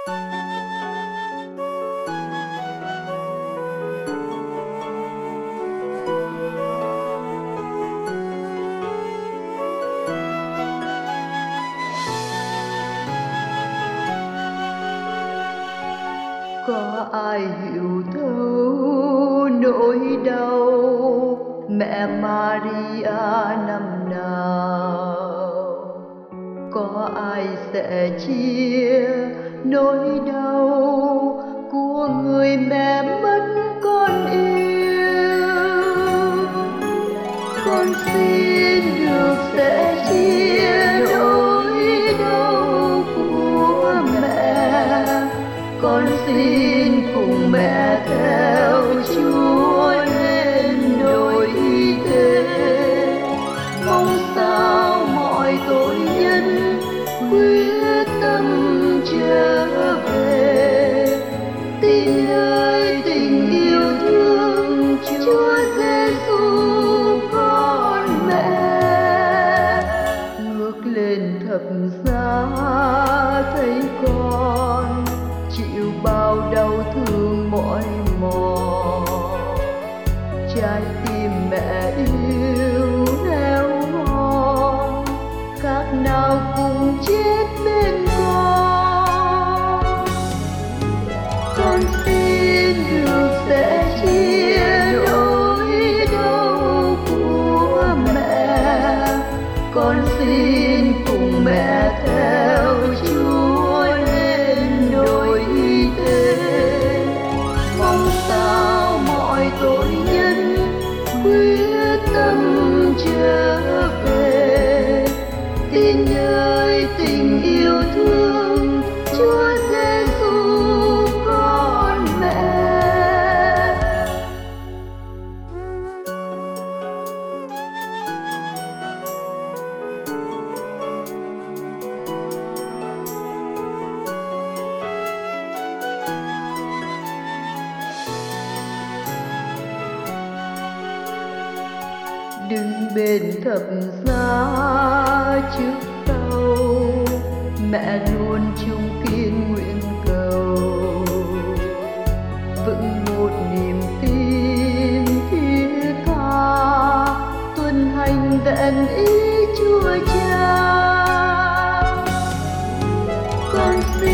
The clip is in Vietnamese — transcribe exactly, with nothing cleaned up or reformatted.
Có ai hiểu thấu nỗi đau mẹ Maria năm nào? Có ai sẽ chia nỗi đau của người mẹ mất con yêu? Con xin được sẽ chia nỗi đau của mẹ. Con xin cùng mẹ theo Chúa lên đồi thế. Mong sao mọi tội nhân quyết tâm trở về, tin nơi tình yêu thương Chúa Giêsu con mẹ. Ngước lên thập giá thấy con chịu bao đau thương mỏi mòn, trái tim mẹ yêu héo mòn, khác nào cùng chết bên con. Con xin được sẽ chia nỗi đau của mẹ. Con xin cùng mẹ theo Chúa lên đồi thế. Mong sao mọi tội nhân quyết tâm trở về, tin nơi tình yêu thương Chúa Giêsu con mẹ. Đứng bên thập giá trước tàu, mẹ luôn chung kiên nguyện cầu, vững một niềm tin thiết tha, tuân hành vẹn ý Chúa Cha. Con xin